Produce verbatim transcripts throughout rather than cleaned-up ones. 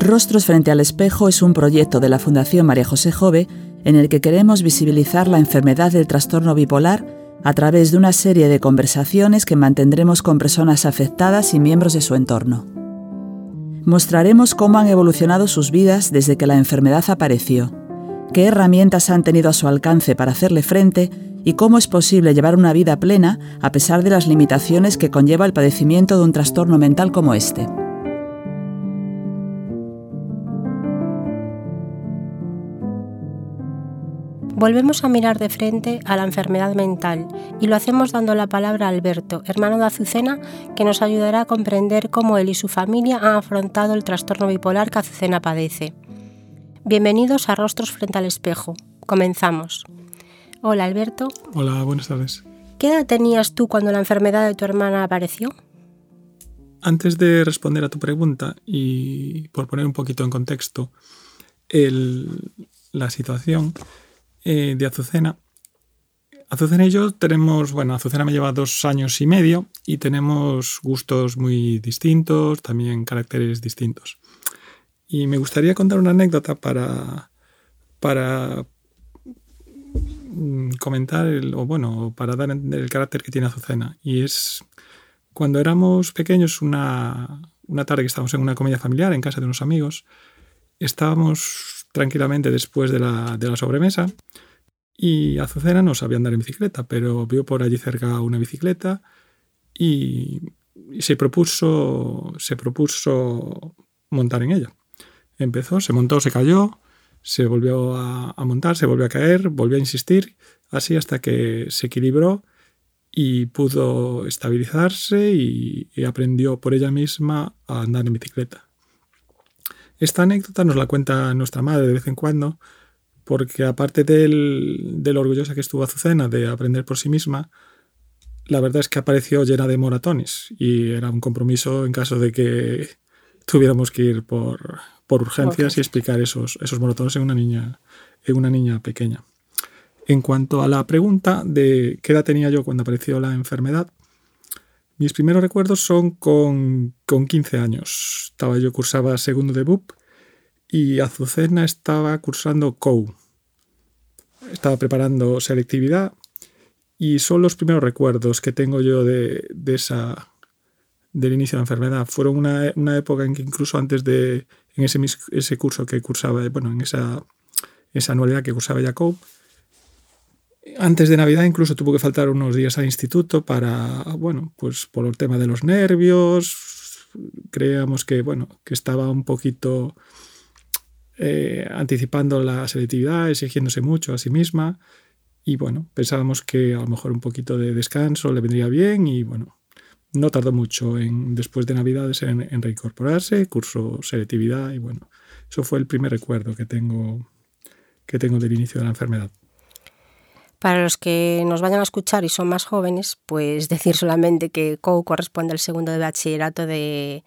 Rostros frente al espejo es un proyecto de la Fundación María José Jove en el que queremos visibilizar la enfermedad del trastorno bipolar a través de una serie de conversaciones que mantendremos con personas afectadas y miembros de su entorno. Mostraremos cómo han evolucionado sus vidas desde que la enfermedad apareció, qué herramientas han tenido a su alcance para hacerle frente y cómo es posible llevar una vida plena a pesar de las limitaciones que conlleva el padecimiento de un trastorno mental como este. Volvemos a mirar de frente a la enfermedad mental y lo hacemos dando la palabra a Alberto, hermano de Azucena, que nos ayudará a comprender cómo él y su familia han afrontado el trastorno bipolar que Azucena padece. Bienvenidos a Rostros frente al espejo. Comenzamos. Hola, Alberto. Hola, buenas tardes. ¿Qué edad tenías tú cuando la enfermedad de tu hermana apareció? Antes de responder a tu pregunta y por poner un poquito en contexto el, la situación eh, de Azucena, Azucena y yo tenemos, bueno, Azucena me lleva dos años y medio y tenemos gustos muy distintos, también caracteres distintos. Y me gustaría contar una anécdota para, para comentar, el, o bueno, para dar a entender el carácter que tiene Azucena. Y es cuando éramos pequeños, una, una tarde que estábamos en una comida familiar en casa de unos amigos, estábamos tranquilamente después de la, de la sobremesa y Azucena no sabía andar en bicicleta, pero vio por allí cerca una bicicleta y, y se propuso, se propuso montar en ella. Empezó, se montó, se cayó, se volvió a, a montar, se volvió a caer, volvió a insistir, así hasta que se equilibró y pudo estabilizarse y, y aprendió por ella misma a andar en bicicleta. Esta anécdota nos la cuenta nuestra madre de vez en cuando, porque aparte del, del orgullosa que estuvo Azucena de aprender por sí misma, la verdad es que apareció llena de moratones y era un compromiso en caso de que tuviéramos que ir por, por urgencias okay. y explicar esos, esos moratones en una niña, en una niña pequeña. En cuanto a la pregunta de qué edad tenía yo cuando apareció la enfermedad, mis primeros recuerdos son con, con quince años. Estaba yo, cursaba segundo de B U P y Azucena estaba cursando C O U. Estaba preparando selectividad y son los primeros recuerdos que tengo yo de, de esa, del inicio de la enfermedad. Fueron una, una época en que incluso antes de, en ese, ese curso que cursaba, bueno, en esa, esa anualidad que cursaba ya C O U, antes de Navidad incluso tuvo que faltar unos días al instituto para, bueno, pues por el tema de los nervios. Creíamos que, bueno, que estaba un poquito eh, anticipando la selectividad, exigiéndose mucho a sí misma. Y bueno, pensábamos que a lo mejor un poquito de descanso le vendría bien y bueno, no tardó mucho en, después de Navidades en, en reincorporarse, cursó selectividad y bueno, eso fue el primer recuerdo que tengo, que tengo del inicio de la enfermedad. Para los que nos vayan a escuchar y son más jóvenes, pues decir solamente que C O U corresponde al segundo de bachillerato de,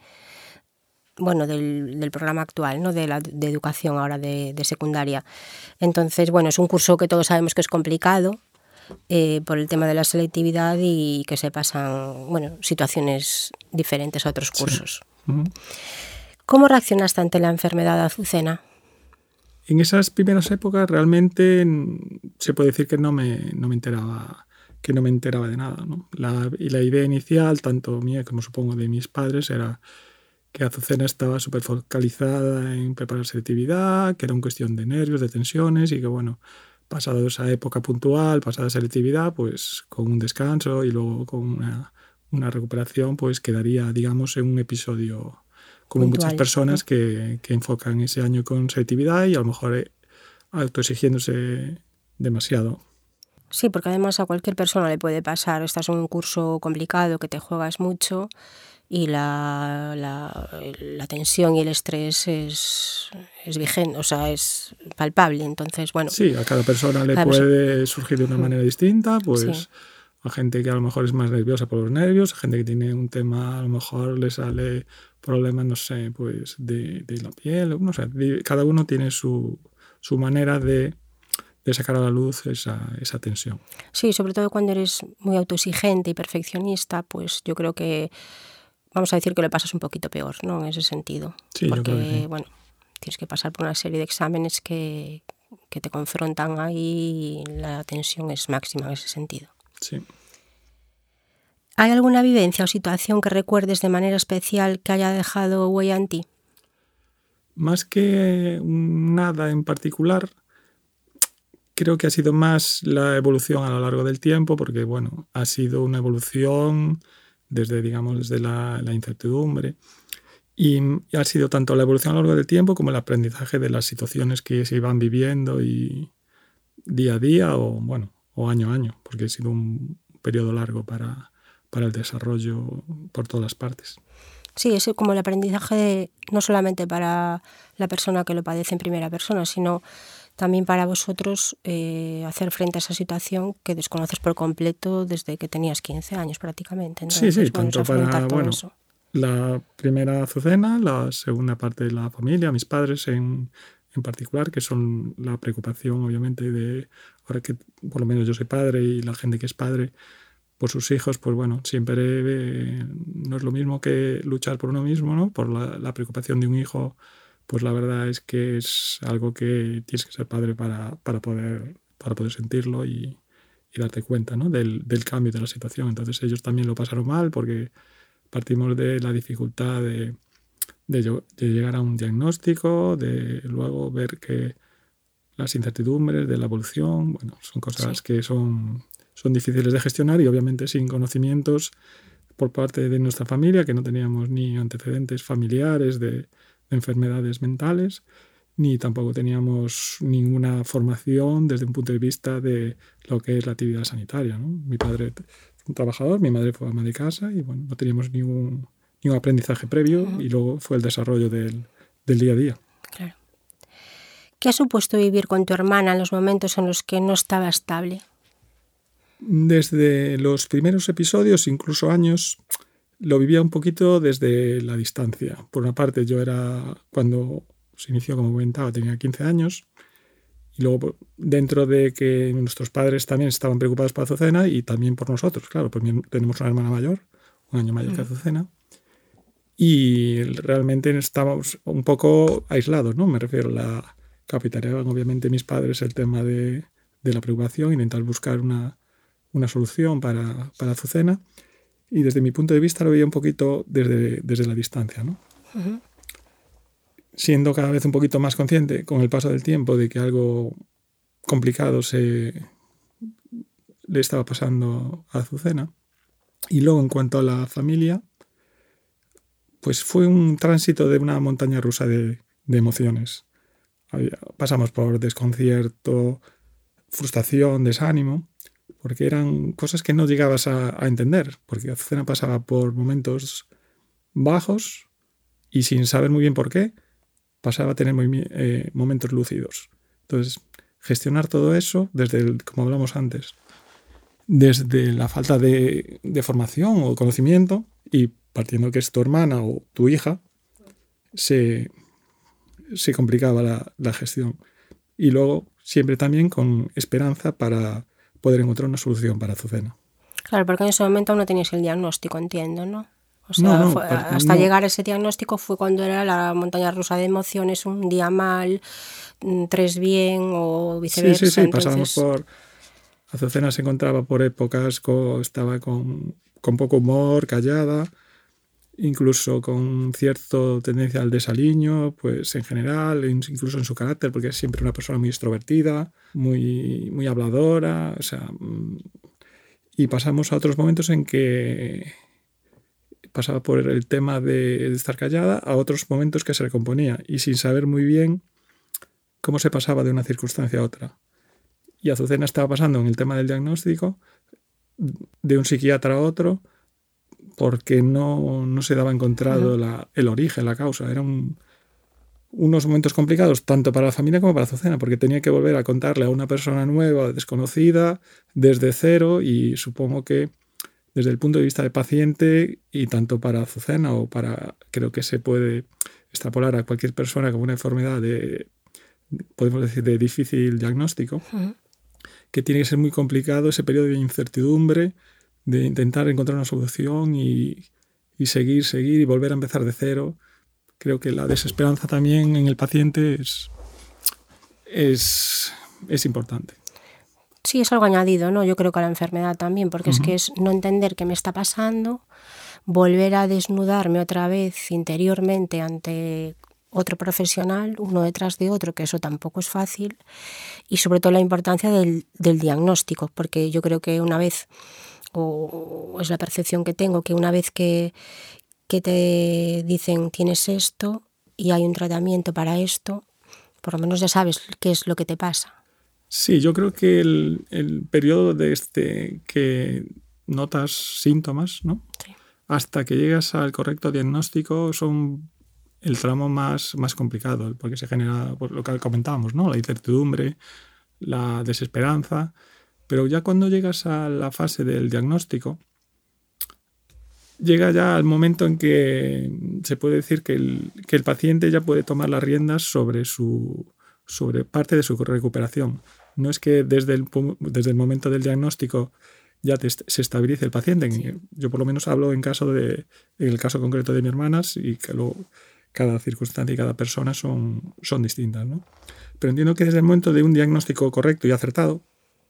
bueno, del, del programa actual, ¿no? de, la, de educación ahora de, de secundaria. Entonces, bueno, es un curso que todos sabemos que es complicado eh, por el tema de la selectividad y que se pasan, bueno, situaciones diferentes a otros cursos. Sí. Uh-huh. ¿Cómo reaccionaste ante la enfermedad de Azucena? En esas primeras épocas realmente se puede decir que no me, no me enteraba que no me enteraba de nada, ¿no? La, y la idea inicial, tanto mía como supongo de mis padres, era que Azucena estaba súper focalizada en preparar selectividad, que era una cuestión de nervios, de tensiones y que bueno, pasado esa época puntual, pasada selectividad, pues con un descanso y luego con una, una recuperación, pues quedaría, digamos, en un episodio como puntual. Muchas personas que, que enfocan ese año con selectividad y a lo mejor autoexigiéndose demasiado. Sí, porque además a cualquier persona le puede pasar. Estás en un curso complicado que te juegas mucho y la, la, la tensión y el estrés es, es vigente, o sea, es palpable. Entonces, bueno. Sí, a cada persona le puede persona. surgir de una manera distinta, pues sí. A gente que a lo mejor es más nerviosa por los nervios, a gente que tiene un tema, a lo mejor le sale problemas, no sé, pues de, de la piel, no sé, de, cada uno tiene su, su manera de, de sacar a la luz esa, esa tensión. Sí, sobre todo cuando eres muy autoexigente y perfeccionista, pues yo creo que, vamos a decir que lo pasas un poquito peor, ¿no? En ese sentido. Sí, porque, yo creo que sí. Bueno, tienes que pasar por una serie de exámenes que, que te confrontan ahí y la tensión es máxima en ese sentido. Sí. ¿Hay alguna vivencia o situación que recuerdes de manera especial que haya dejado huella en ti? Más que nada en particular, creo que ha sido más la evolución a lo largo del tiempo, porque bueno, ha sido una evolución desde, digamos, desde la, la incertidumbre, y ha sido tanto la evolución a lo largo del tiempo como el aprendizaje de las situaciones que se iban viviendo y día a día o bueno, o año a año, porque ha sido un periodo largo para, para el desarrollo por todas las partes. Sí, es como el aprendizaje de, no solamente para la persona que lo padece en primera persona, sino también para vosotros eh, hacer frente a esa situación que desconoces por completo desde que tenías quince años prácticamente. Entonces, sí, sí, bueno, tanto para bueno, eso. La primera Azucena, la segunda parte de la familia, mis padres en, en particular, que son la preocupación obviamente de, ahora que por lo menos yo soy padre y la gente que es padre, por sus hijos, pues bueno, siempre eh, no es lo mismo que luchar por uno mismo, ¿no? Por la, la preocupación de un hijo, pues la verdad es que es algo que tienes que ser padre para, para, poder, para poder sentirlo y, y darte cuenta, ¿no? del, del cambio de la situación. Entonces ellos también lo pasaron mal porque partimos de la dificultad de, de, de llegar a un diagnóstico, de luego ver que las incertidumbres de la evolución, bueno, son cosas sí. que son... son difíciles de gestionar y obviamente sin conocimientos por parte de nuestra familia, que no teníamos ni antecedentes familiares de, de enfermedades mentales, ni tampoco teníamos ninguna formación desde un punto de vista de lo que es la actividad sanitaria, ¿no? Mi padre fue un trabajador, mi madre fue ama de casa y bueno, no teníamos ningún, ningún aprendizaje previo uh-huh. y luego fue el desarrollo del, del día a día. Claro. ¿Qué ha supuesto vivir con tu hermana en los momentos en los que no estaba estable? Desde los primeros episodios, incluso años, lo vivía un poquito desde la distancia. Por una parte, yo era, cuando se inició, como comentaba, tenía quince años, y luego dentro de que nuestros padres también estaban preocupados por Azucena y también por nosotros, claro, pues tenemos una hermana mayor, un año mayor mm. que Azucena, y realmente estábamos un poco aislados, ¿no? Me refiero, la capitaneaban obviamente mis padres el tema de, de la preocupación, intentar buscar una una solución para, para Azucena, y desde mi punto de vista lo veía un poquito desde, desde la distancia, ¿no? Uh-huh. Siendo cada vez un poquito más consciente con el paso del tiempo de que algo complicado se le estaba pasando a Azucena. Y luego en cuanto a la familia, pues fue un tránsito de una montaña rusa de, de emociones. Pasamos por desconcierto, frustración, desánimo, porque eran cosas que no llegabas a, a entender, porque Azucena pasaba por momentos bajos y sin saber muy bien por qué, pasaba a tener muy, eh, momentos lúcidos. Entonces, gestionar todo eso, desde el, como hablamos antes, desde la falta de, de formación o conocimiento, y partiendo que es tu hermana o tu hija, se, se complicaba la, la gestión. Y luego, siempre también con esperanza para poder encontrar una solución para Azucena. Claro, porque en ese momento aún no tenías el diagnóstico, entiendo, ¿no? O sea, no, no, fue, para, hasta no. llegar a ese diagnóstico fue cuando era la montaña rusa de emociones, un día mal, tres bien o viceversa. Sí, sí, sí, entonces... pasábamos por... Azucena se encontraba por épocas, con, estaba con, con poco humor, callada, incluso con cierta tendencia al desaliño, pues en general, incluso en su carácter, porque es siempre una persona muy extrovertida, muy, muy habladora, o sea, y pasamos a otros momentos en que pasaba por el tema de estar callada, a otros momentos que se recomponía y sin saber muy bien cómo se pasaba de una circunstancia a otra. Y Azucena estaba pasando en el tema del diagnóstico de un psiquiatra a otro, porque no, no se daba encontrado uh-huh. la, el origen, la causa. Eran unos momentos complicados tanto para la familia como para Azucena, porque tenía que volver a contarle a una persona nueva, desconocida, desde cero, y supongo que desde el punto de vista del paciente, y tanto para Azucena o para, creo que se puede extrapolar a cualquier persona con una enfermedad de, podemos decir, de difícil diagnóstico, uh-huh. que tiene que ser muy complicado ese periodo de incertidumbre, de intentar encontrar una solución y, y seguir, seguir y volver a empezar de cero, creo que la desesperanza también en el paciente es, es, es importante. Sí, es algo añadido, ¿no? Yo creo que a la enfermedad también, porque uh-huh. es que es no entender qué me está pasando, volver a desnudarme otra vez interiormente ante otro profesional, uno detrás de otro, que eso tampoco es fácil, y sobre todo la importancia del, del diagnóstico, porque yo creo que una vez, o es la percepción que tengo, que una vez que, que te dicen tienes esto y hay un tratamiento para esto, por lo menos ya sabes qué es lo que te pasa. Sí, yo creo que el, el periodo de este que notas síntomas, ¿no? Sí. Hasta que llegas al correcto diagnóstico son el tramo más, más complicado, porque se genera pues, lo que comentábamos, ¿no? La incertidumbre, la desesperanza, pero ya cuando llegas a la fase del diagnóstico, llega ya al momento en que se puede decir que el, que el paciente ya puede tomar las riendas sobre, su, sobre parte de su recuperación. No es que desde el, desde el momento del diagnóstico ya te, se estabilice el paciente. Sí. Yo por lo menos hablo en, caso de, en el caso concreto de mis hermanas y que luego cada circunstancia y cada persona son, son distintas, ¿no? Pero entiendo que desde el momento de un diagnóstico correcto y acertado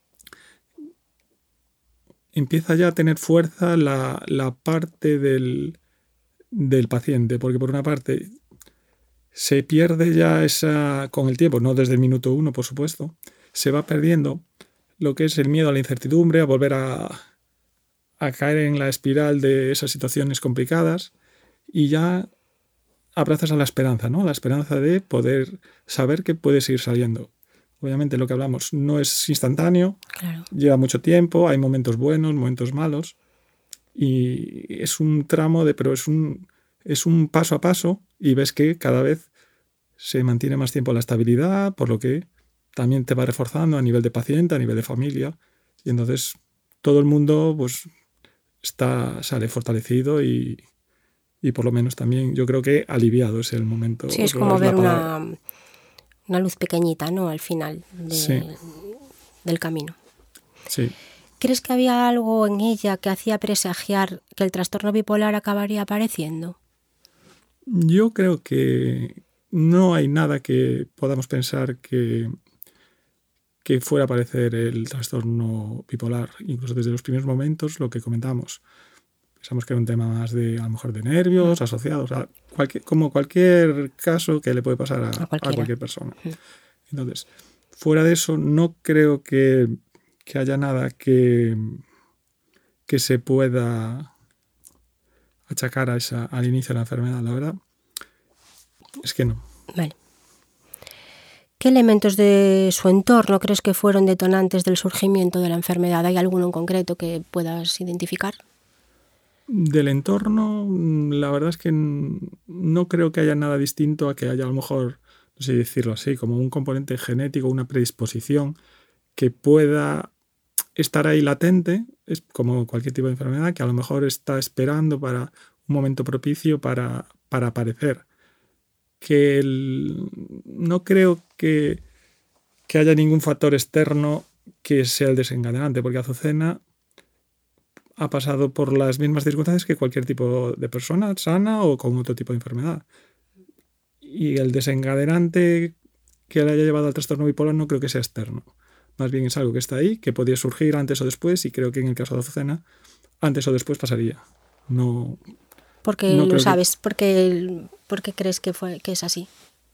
empieza ya a tener fuerza la, la parte del, del paciente, porque por una parte se pierde ya esa, con el tiempo, no desde el minuto uno, por supuesto, se va perdiendo lo que es el miedo a la incertidumbre, a volver a, a caer en la espiral de esas situaciones complicadas y ya abrazas a la esperanza, ¿no? La esperanza de poder saber que puedes ir saliendo. Obviamente lo que hablamos no es instantáneo, claro. Lleva mucho tiempo, hay momentos buenos, momentos malos y es un tramo de, pero es un, es un paso a paso y ves que cada vez se mantiene más tiempo la estabilidad, por lo que también te va reforzando a nivel de paciente, a nivel de familia y entonces todo el mundo pues está, sale fortalecido y, y por lo menos también yo creo que aliviado es el momento. Sí, es como ver una, una luz pequeñita, ¿no? Al final de, sí. del camino. Sí. ¿Crees que había algo en ella que hacía presagiar que el trastorno bipolar acabaría apareciendo? Yo creo que no hay nada que podamos pensar que, que fuera a aparecer el trastorno bipolar, incluso desde los primeros momentos, lo que comentamos. Pensamos que era un tema más de, a lo mejor, de nervios asociados, a cualquier, como cualquier caso que le puede pasar a, a, a cualquier persona. Entonces, fuera de eso, no creo que, que haya nada que, que se pueda achacar a esa, al inicio de la enfermedad, la verdad. Es que no. Vale. ¿Qué elementos de su entorno crees que fueron detonantes del surgimiento de la enfermedad? ¿Hay alguno en concreto que puedas identificar? Del entorno, la verdad es que no creo que haya nada distinto a que haya a lo mejor, no sé decirlo así, como un componente genético, una predisposición que pueda estar ahí latente, es como cualquier tipo de enfermedad, que a lo mejor está esperando para un momento propicio para, para aparecer. Que el, no creo que, que haya ningún factor externo que sea el desencadenante, porque Azucena ha pasado por las mismas circunstancias que cualquier tipo de persona sana o con otro tipo de enfermedad. Y el desencadenante que le haya llevado al trastorno bipolar no creo que sea externo. Más bien es algo que está ahí, que podía surgir antes o después, y creo que en el caso de Azucena, antes o después pasaría. No... ¿Por qué no lo sabes? Que... ¿Por qué, ¿Por qué crees que, fue, que es así?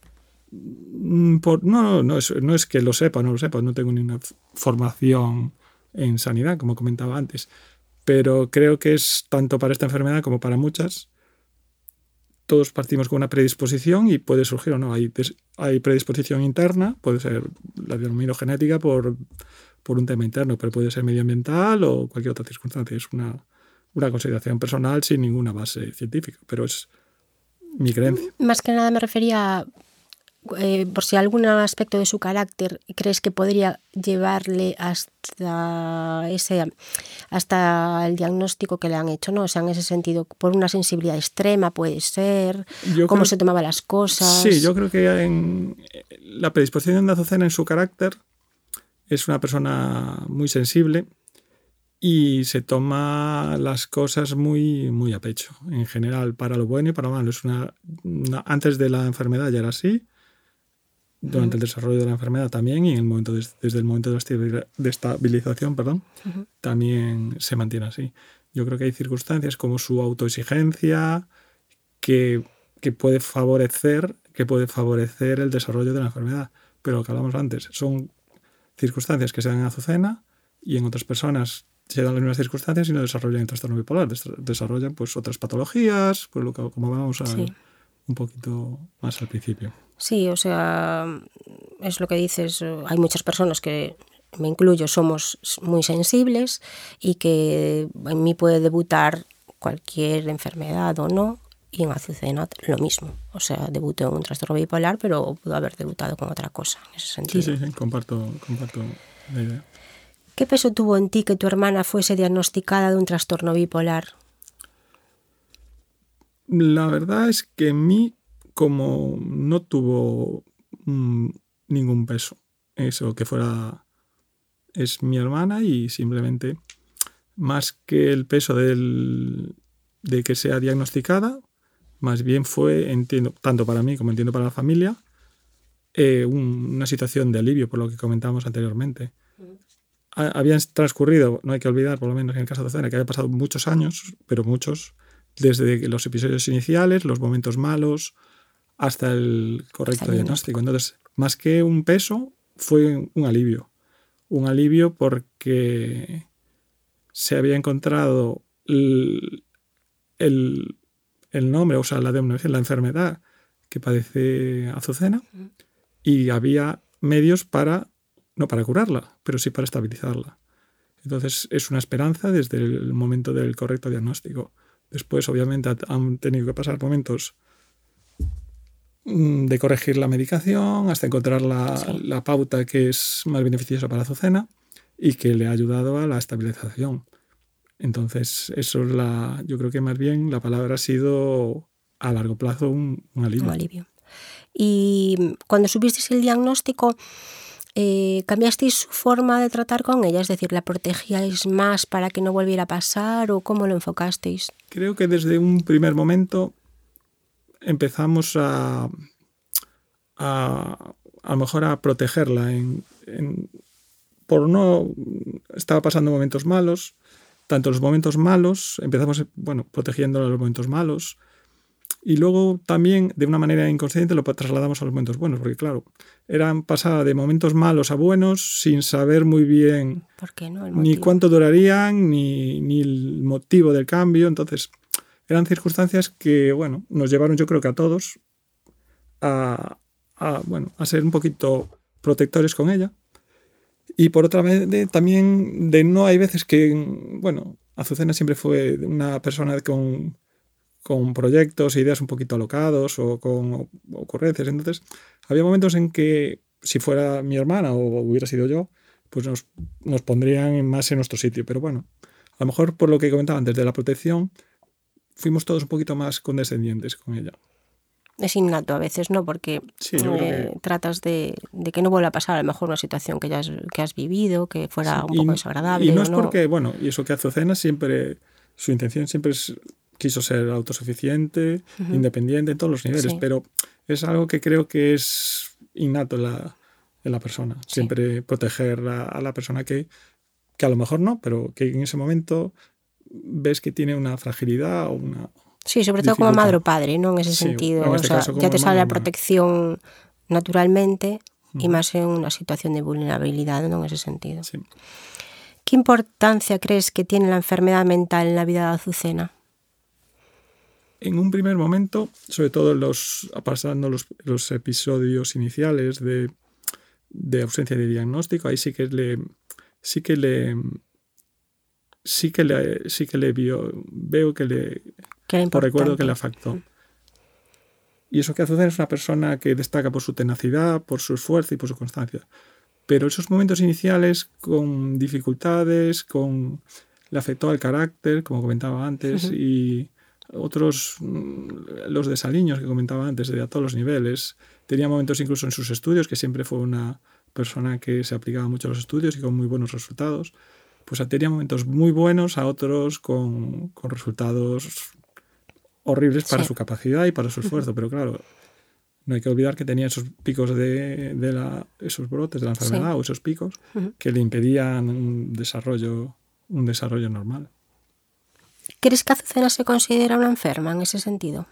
Por, no, no, no es, no es que lo sepa, no lo sepa. No tengo ninguna formación en sanidad, como comentaba antes. Pero creo que es tanto para esta enfermedad como para muchas. Todos partimos con una predisposición y puede surgir o no. Hay, hay predisposición interna, puede ser la denomino genética por, por un tema interno, pero puede ser medioambiental o cualquier otra circunstancia. Es una... una consideración personal sin ninguna base científica, pero es mi creencia. Más que nada me refería, eh, por si algún aspecto de su carácter crees que podría llevarle hasta ese, hasta el diagnóstico que le han hecho, ¿no? O sea, en ese sentido, por una sensibilidad extrema puede ser, yo cómo creo, se tomaba las cosas. Sí, yo creo que en la predisposición de Azucena en su carácter es una persona muy sensible y se toma las cosas muy, muy a pecho, en general, para lo bueno y para lo malo. Es una, una, antes de la enfermedad ya era así, durante uh-huh. el desarrollo de la enfermedad también, y en el momento de, desde el momento de estabilización, perdón, uh-huh. también se mantiene así. Yo creo que hay circunstancias como su autoexigencia que, que, puede favorecer, que puede favorecer el desarrollo de la enfermedad. Pero lo que hablamos antes, son circunstancias que se dan en Azucena y en otras personas se dan las mismas circunstancias y no desarrollan el trastorno bipolar, desarrollan pues otras patologías, pues lo que, como vamos a sí. ver un poquito más al principio. Sí, o sea, es lo que dices, hay muchas personas que, me incluyo, somos muy sensibles y que en mí puede debutar cualquier enfermedad o no, y en Azucena lo mismo, o sea, debutó en un trastorno bipolar, pero pudo haber debutado con otra cosa, en ese sentido. Sí, sí, sí, comparto, comparto la idea. ¿Qué peso tuvo en ti que tu hermana fuese diagnosticada de un trastorno bipolar? La verdad es que en mí, como no tuvo mmm, ningún peso, eso que fuera, es mi hermana y simplemente, más que el peso del, de que sea diagnosticada, más bien fue, entiendo, tanto para mí como entiendo para la familia, eh, un, una situación de alivio, por lo que comentábamos anteriormente. Habían transcurrido, no hay que olvidar, por lo menos en el caso de Azucena, que había pasado muchos años, pero muchos, desde los episodios iniciales, los momentos malos, hasta el correcto Está diagnóstico. Entonces, más que un peso, fue un alivio. Un alivio porque se había encontrado el, el, el nombre, o sea, la denominación, la enfermedad que padece Azucena, uh-huh. y había medios para... no para curarla, pero sí para estabilizarla. Entonces es una esperanza desde el momento del correcto diagnóstico. Después, obviamente, han tenido que pasar momentos de corregir la medicación hasta encontrar la, sí. la pauta que es más beneficiosa para Azucena y que le ha ayudado a la estabilización. Entonces, eso es la, yo creo que más bien la palabra ha sido a largo plazo un, un alivio. Un alivio. Y cuando supisteis el diagnóstico, Eh, ¿cambiasteis su forma de tratar con ella? Es decir, ¿la protegíais más para que no volviera a pasar o cómo lo enfocasteis? Creo que desde un primer momento empezamos a, a, a lo mejor a protegerla. En, en, por no, estaba pasando momentos malos, tanto los momentos malos, empezamos bueno, protegiéndola en los momentos malos, y luego también, de una manera inconsciente, lo trasladamos a los momentos buenos, porque claro, eran pasada de momentos malos a buenos sin saber muy bien ¿Por qué no? ni cuánto durarían, ni, ni el motivo del cambio. Entonces, eran circunstancias que, bueno, nos llevaron, yo creo que a todos, a, a, bueno, a ser un poquito protectores con ella. Y por otra vez, de, también, de no hay veces que, bueno, Azucena siempre fue una persona con... con proyectos e ideas un poquito alocados o con ocurrencias. Entonces, había momentos en que, si fuera mi hermana o hubiera sido yo, pues nos, nos pondrían más en nuestro sitio. Pero bueno, a lo mejor por lo que comentaba antes de la protección, fuimos todos un poquito más condescendientes con ella. Es innato a veces, ¿no? Porque sí, eh, que... tratas de, de que no vuelva a pasar a lo mejor una situación que ya has, que has vivido, que fuera sí, un poco y, desagradable. Y no es ¿no? porque, bueno, y eso que Azucena siempre, su intención siempre es... quiso ser autosuficiente, uh-huh. independiente en todos los niveles, sí. pero es algo que creo que es innato en la, en la persona. Sí. Siempre proteger a, a la persona que, que a lo mejor no, pero que en ese momento ves que tiene una fragilidad o una... Sí, sobre todo como madre o padre, ¿no? En ese sí, sentido. En este o sea, caso, ya te sale la protección naturalmente uh-huh. y más en una situación de vulnerabilidad, ¿no? En ese sentido. Sí. ¿Qué importancia crees que tiene la enfermedad mental en la vida de Azucena? En un primer momento, sobre todo los, pasando los, los episodios iniciales de, de ausencia de diagnóstico, ahí sí que le sí que le sí que le sí que le vio, veo que le por recuerdo que le afectó. Y eso que Azucena es una persona que destaca por su tenacidad, por su esfuerzo y por su constancia. Pero esos momentos iniciales con dificultades, con le afectó al carácter, como comentaba antes, uh-huh. y otros, los desaliños que comentaba antes, de a todos los niveles. Tenía momentos incluso en sus estudios, que siempre fue una persona que se aplicaba mucho a los estudios y con muy buenos resultados. pues tenía momentos muy buenos, a otros con, con resultados horribles para sí. su capacidad y para su esfuerzo. Uh-huh. Pero claro, no hay que olvidar que tenía esos picos de, de la, esos brotes de la enfermedad sí. o esos picos uh-huh. que le impedían un desarrollo, un desarrollo normal. ¿Crees que Azucena se considera una enferma en ese sentido?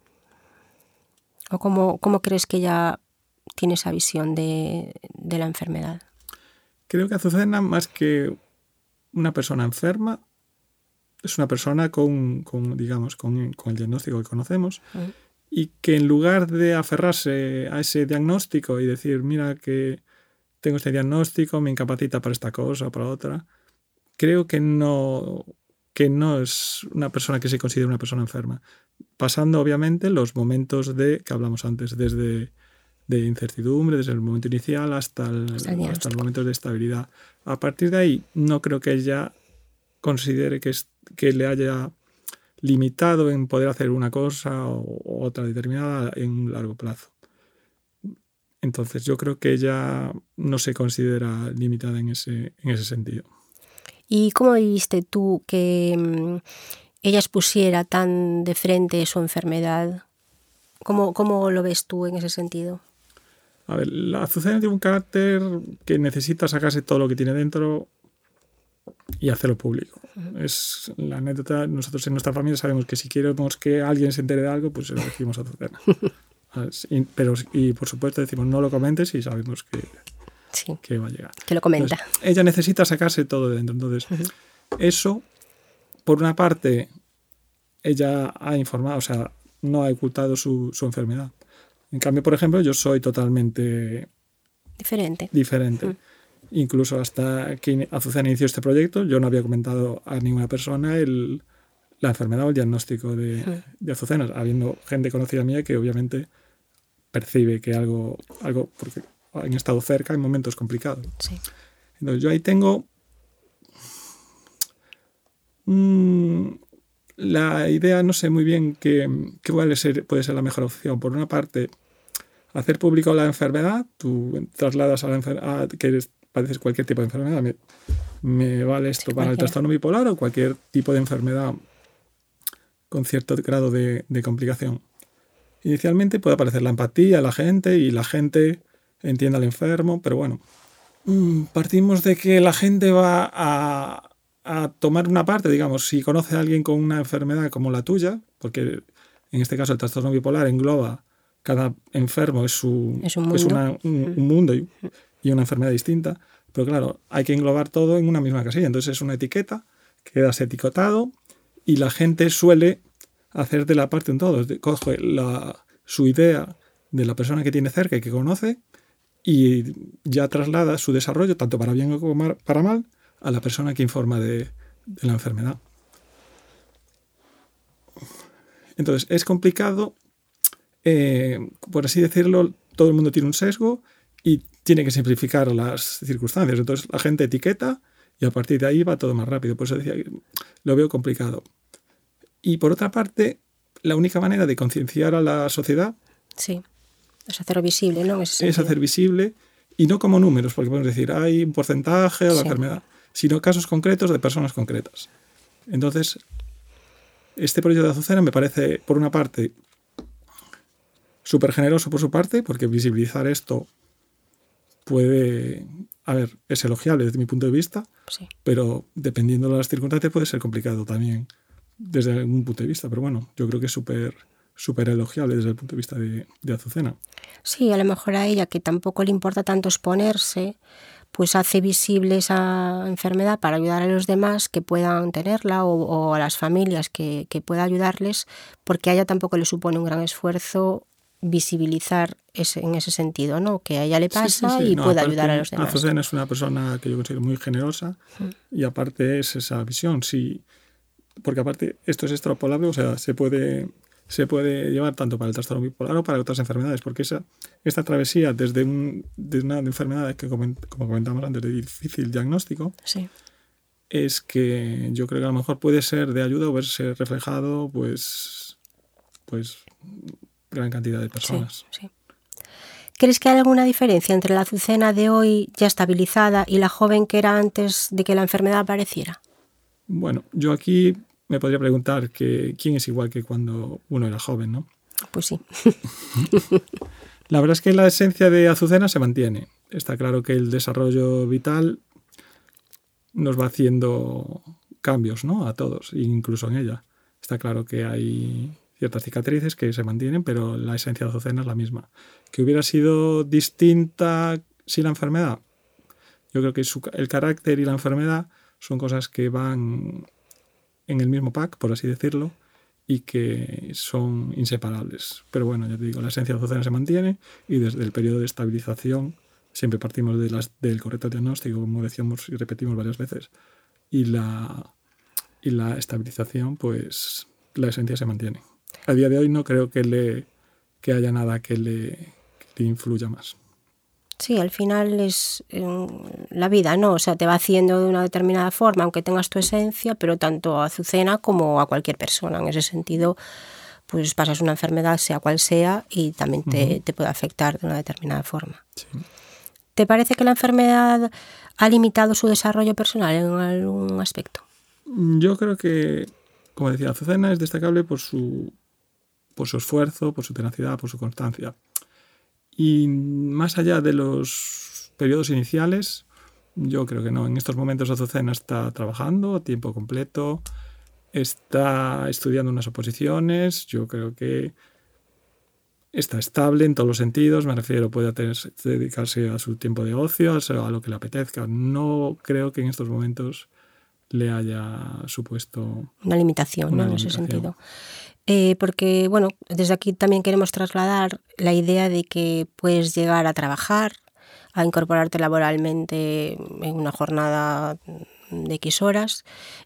¿O cómo, cómo crees que ella tiene esa visión de, de la enfermedad? Creo que Azucena, más que una persona enferma, es una persona con, con digamos, con, con el diagnóstico que conocemos uh-huh. y que en lugar de aferrarse a ese diagnóstico y decir, mira que tengo este diagnóstico, me incapacita para esta cosa o para otra, creo que no, que no es una persona que se considere una persona enferma. Pasando, obviamente, los momentos de que hablamos antes, desde de incertidumbre, desde el momento inicial hasta el, hasta el momento de estabilidad. A partir de ahí, no creo que ella considere que, es, que le haya limitado en poder hacer una cosa o, o otra determinada en un largo plazo. Entonces, yo creo que ella no se considera limitada en ese, en ese sentido. ¿Y cómo viviste tú que mmm, ella expusiera tan de frente su enfermedad? ¿Cómo, cómo lo ves tú en ese sentido? A ver, la Azucena tiene un carácter que necesita sacarse todo lo que tiene dentro y hacerlo público. Uh-huh. Es la anécdota. Nosotros en nuestra familia sabemos que si queremos que alguien se entere de algo, pues se lo decimos a Azucena. y, pero, y por supuesto decimos, no lo comentes y sabemos que, sí, que va a llegar. Que lo comenta. Entonces, ella necesita sacarse todo de dentro. Entonces, uh-huh. eso, por una parte, ella ha informado, o sea, no ha ocultado su, su enfermedad. En cambio, por ejemplo, yo soy totalmente diferente. diferente. Mm. Incluso hasta que Azucena inició este proyecto, yo no había comentado a ninguna persona el, la enfermedad o el diagnóstico de, mm. de Azucena, habiendo gente conocida mía que obviamente percibe que algo, algo porque han estado cerca en momentos complicados. Sí. Entonces, yo ahí tengo mmm, la idea, no sé muy bien qué, qué puede ser, puede ser la mejor opción. Por una parte, hacer público la enfermedad. Tú trasladas a la enfermedad, que eres, padeces cualquier tipo de enfermedad. Me, me vale esto sí, para cualquier. El trastorno bipolar o cualquier tipo de enfermedad con cierto grado de, de complicación. Inicialmente puede aparecer la empatía a la gente y la gente entiende al enfermo, pero bueno, partimos de que la gente va a... a tomar una parte, digamos, si conoce a alguien con una enfermedad como la tuya, porque en este caso el trastorno bipolar engloba, cada enfermo es, su, es, un, mundo. es una, un, un mundo y, y una enfermedad distinta, pero claro, hay que englobar todo en una misma casilla, entonces es una etiqueta, quedas etiquetado y la gente suele hacer de la parte un todo, coge la, su idea de la persona que tiene cerca y que conoce y ya traslada su desarrollo, tanto para bien como para mal, a la persona que informa de, de la enfermedad. Entonces, es complicado, eh, por así decirlo, todo el mundo tiene un sesgo y tiene que simplificar las circunstancias. Entonces, la gente etiqueta y a partir de ahí va todo más rápido. Por eso decía que lo veo complicado. Y por otra parte, la única manera de concienciar a la sociedad sí, es hacerlo visible, ¿no? Es, es hacer visible y no como números, porque podemos decir, hay un porcentaje o la sí. enfermedad, sino casos concretos de personas concretas. Entonces, este proyecto de Azucena me parece, por una parte, súper generoso por su parte, porque visibilizar esto puede, a ver, es elogiable desde mi punto de vista, sí. pero dependiendo de las circunstancias puede ser complicado también desde algún punto de vista. Pero bueno, yo creo que es súper súper elogiable desde el punto de vista de, de Azucena. Sí, a lo mejor a ella, que tampoco le importa tanto exponerse, pues hace visible esa enfermedad para ayudar a los demás que puedan tenerla o, o a las familias que, que pueda ayudarles, porque a ella tampoco le supone un gran esfuerzo visibilizar ese, en ese sentido, ¿no? Que a ella le pasa sí, sí, sí. y no, puede ayudar a los demás. Azucena es una persona que yo considero muy generosa mm. y aparte es esa visión, sí, porque aparte esto es extrapolable, o sea, se puede... se puede llevar tanto para el trastorno bipolar o para otras enfermedades, porque esa, esta travesía desde un, de una enfermedad que, como comentamos antes, de difícil diagnóstico, sí. es que yo creo que a lo mejor puede ser de ayuda o verse reflejado pues, pues gran cantidad de personas. Sí, sí. ¿Crees que hay alguna diferencia entre la Azucena de hoy ya estabilizada y la joven que era antes de que la enfermedad apareciera? Bueno, yo aquí me podría preguntar que quién es igual que cuando uno era joven, ¿no? Pues sí. La verdad es que la esencia de Azucena se mantiene. Está claro que el desarrollo vital nos va haciendo cambios, ¿no? A todos, incluso en ella. Está claro que hay ciertas cicatrices que se mantienen, pero la esencia de Azucena es la misma. ¿Que hubiera sido distinta sin la enfermedad? Yo creo que su, el carácter y la enfermedad son cosas que van en el mismo pack, por así decirlo, y que son inseparables. Pero bueno, ya te digo, la esencia de Azucena se mantiene y desde el periodo de estabilización siempre partimos de las, del correcto diagnóstico, como decíamos y repetimos varias veces, y la, y la estabilización, pues la esencia se mantiene. A día de hoy no creo que, le, que haya nada que le, que le influya más. Sí, al final es eh, la vida, ¿no? O sea, te va haciendo de una determinada forma, aunque tengas tu esencia, pero tanto a Azucena como a cualquier persona. En ese sentido, pues pasas una enfermedad, sea cual sea, y también te, uh-huh. te puede afectar de una determinada forma. Sí. ¿Te parece que la enfermedad ha limitado su desarrollo personal en algún aspecto? Yo creo que, como decía, Azucena es destacable por su, por su esfuerzo, por su tenacidad, por su constancia. Y más allá de los periodos iniciales, yo creo que no. En estos momentos Azucena está trabajando a tiempo completo, está estudiando unas oposiciones, yo creo que está estable en todos los sentidos, me refiero, puede tener, dedicarse a su tiempo de ocio, a lo que le apetezca. No creo que en estos momentos le haya supuesto una limitación, una ¿no? limitación. En ese sentido. Eh, porque, bueno, desde aquí también queremos trasladar la idea de que puedes llegar a trabajar, a incorporarte laboralmente en una jornada de X horas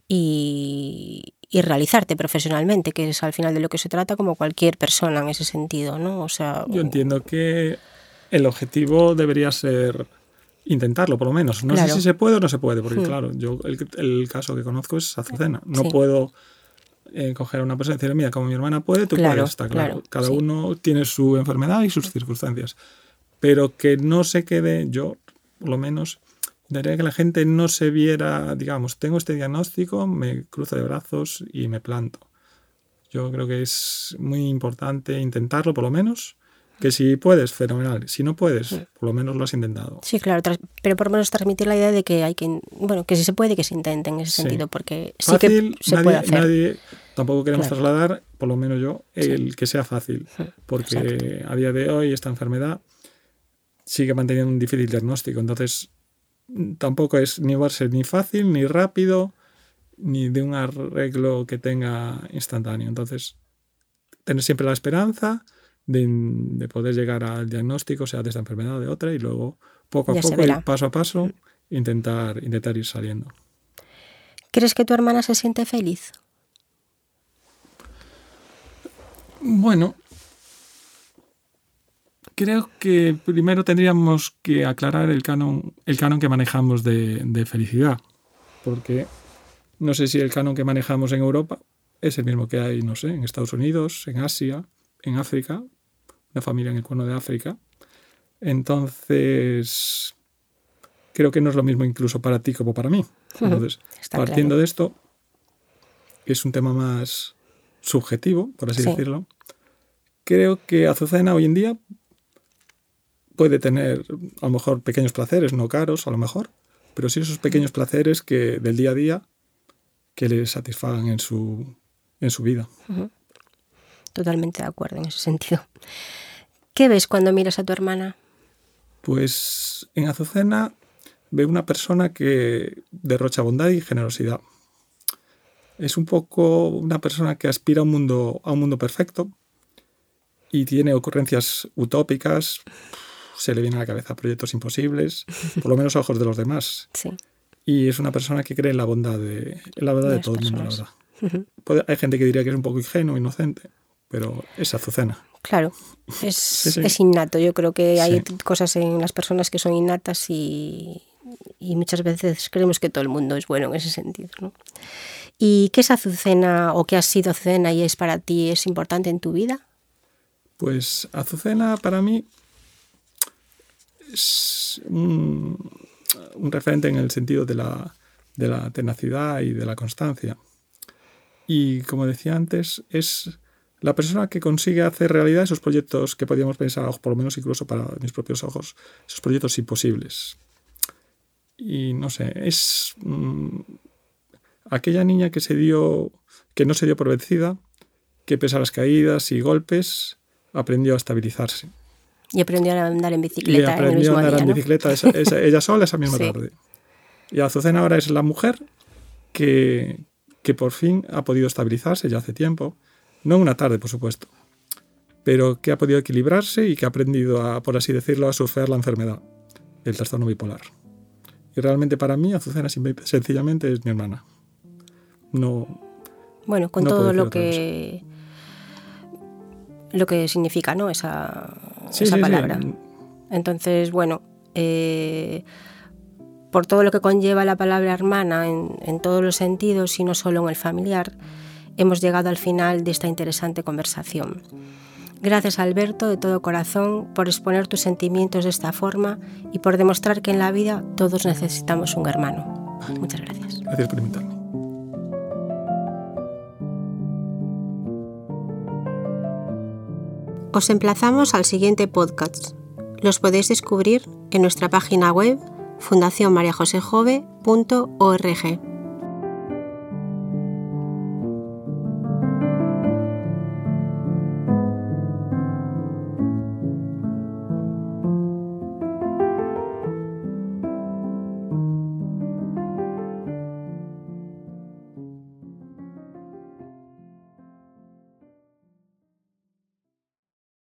y, y realizarte profesionalmente, que es al final de lo que se trata como cualquier persona en ese sentido, ¿no? O sea, yo entiendo que el objetivo debería ser intentarlo, por lo menos. No claro. sé si se puede o no se puede, porque hmm. claro, yo el, el caso que conozco es Azucena. No sí. puedo eh, coger a una persona y decirle, mira, como mi hermana puede, tú claro, puedes, está claro. claro Cada sí. uno tiene su enfermedad y sus sí. circunstancias. Pero que no se quede, yo, por lo menos, intentaría que la gente no se viera, digamos, tengo este diagnóstico, me cruzo de brazos y me planto. Yo creo que es muy importante intentarlo, por lo menos. Que si puedes, fenomenal. Si no puedes, por lo menos lo has intentado. Sí, claro, tras, pero por lo menos transmitir la idea de que hay que, bueno, que si se puede, que se intente en ese sí. sentido, porque sí fácil, que se nadie, puede hacer. Nadie, tampoco queremos claro. trasladar, por lo menos yo, el sí. que sea fácil, porque Exacto. a día de hoy esta enfermedad sigue manteniendo un difícil diagnóstico, entonces tampoco es ni va a ser ni fácil, ni rápido, ni de un arreglo que tenga instantáneo. Entonces, tener siempre la esperanza De, de poder llegar al diagnóstico, sea de esta enfermedad o de otra, y luego poco a ya poco, y paso a paso, intentar, intentar ir saliendo. ¿Crees que tu hermana se siente feliz? Bueno, creo que primero tendríamos que aclarar el canon, el canon que manejamos de, de felicidad, porque no sé si el canon que manejamos en Europa es el mismo que hay, no sé, en Estados Unidos, en Asia, en África, una familia en el Cuerno de África. Entonces, creo que no es lo mismo incluso para ti como para mí. Entonces, Está partiendo claro. de esto, que es un tema más subjetivo, por así sí. decirlo, creo que Azucena hoy en día puede tener a lo mejor pequeños placeres, no caros a lo mejor, pero sí esos pequeños placeres que del día a día que le satisfagan en su, en su vida. Uh-huh. Totalmente de acuerdo en ese sentido. ¿Qué ves cuando miras a tu hermana? Pues en Azucena veo una persona que derrocha bondad y generosidad. Es un poco una persona que aspira a un mundo, a un mundo perfecto y tiene ocurrencias utópicas, se le vienen a la cabeza proyectos imposibles, por lo menos a ojos de los demás. Sí. Y es una persona que cree en la bondad de, en la bondad de, de todo personas. El mundo, la verdad. Uh-huh. Puede, hay gente que diría que es un poco ingenuo, inocente, pero es Azucena. Claro, es, sí, sí. es innato. Yo creo que hay sí. cosas en las personas que son innatas y, y muchas veces creemos que todo el mundo es bueno en ese sentido, ¿no? ¿Y qué es Azucena o qué ha sido Azucena y es para ti, es importante en tu vida? Pues Azucena para mí es un, un referente en el sentido de la, de la tenacidad y de la constancia. Y como decía antes, es la persona que consigue hacer realidad esos proyectos que podíamos pensar, por lo menos incluso para mis propios ojos, esos proyectos imposibles. Y no sé, es mmm, aquella niña que se dio, que no se dio por vencida, que pese a las caídas y golpes aprendió a estabilizarse. Y aprendió a andar en bicicleta. Y aprendió en el mismo a andar día, en ¿no? bicicleta esa, esa, ella sola esa misma sí. tarde. Y Azucena ahora es la mujer que, que por fin ha podido estabilizarse ya hace tiempo. No en una tarde, por supuesto, pero que ha podido equilibrarse y que ha aprendido, a, por así decirlo, a surfear la enfermedad, el trastorno bipolar. Y realmente para mí Azucena sencillamente es mi hermana. No. Bueno, con no todo lo que lo que significa, ¿no? Esa, sí, esa sí, palabra. Sí. Entonces, bueno, eh, por todo lo que conlleva la palabra hermana en, en todos los sentidos y no solo en el familiar, hemos llegado al final de esta interesante conversación. Gracias, Alberto, de todo corazón, por exponer tus sentimientos de esta forma y por demostrar que en la vida todos necesitamos un hermano. Muchas gracias. Gracias por invitarme. Os emplazamos al siguiente podcast. Los podéis descubrir en nuestra página web fundación maría josé jove punto org.